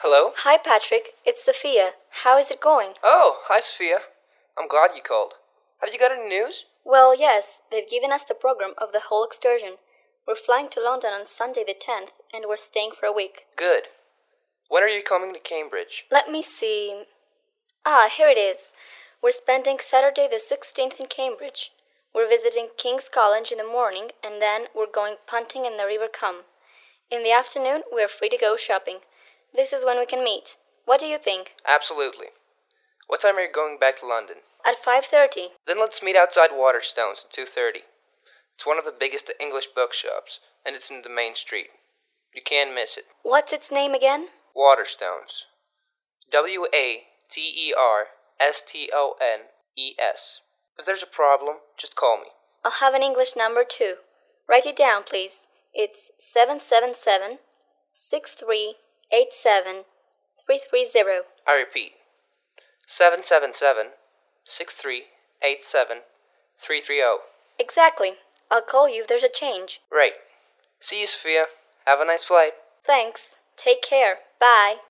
Hello? Hi, Patrick. It's Sophia. How is it going? Oh, hi, Sophia. I'm glad you called. Have you got any news? Well, yes. They've given us the program of the whole excursion. We're flying to London on Sunday the 10th, and we're staying for a week. Good. When are you coming to Cambridge? Let me see. Here it is. We're spending Saturday the 16th in Cambridge. We're visiting King's College in the morning, and then we're going punting in the River Cam. In the afternoon, we're free to go shopping. This is when we can meet. What do you think? Absolutely. What time are you going back to London? At 5:30. Then let's meet outside Waterstones at 2:30. It's one of the biggest English bookshops, and it's in the main street. You can't miss it. What's its name again? Waterstones. Waterstones. If there's a problem, just call me. I'll have an English number too. Write it down, please. It's 777-6387-330. I repeat. 777-6387-330. Exactly. I'll call you if there's a change. Right. See you, Sophia. Have a nice flight. Thanks. Take care. Bye.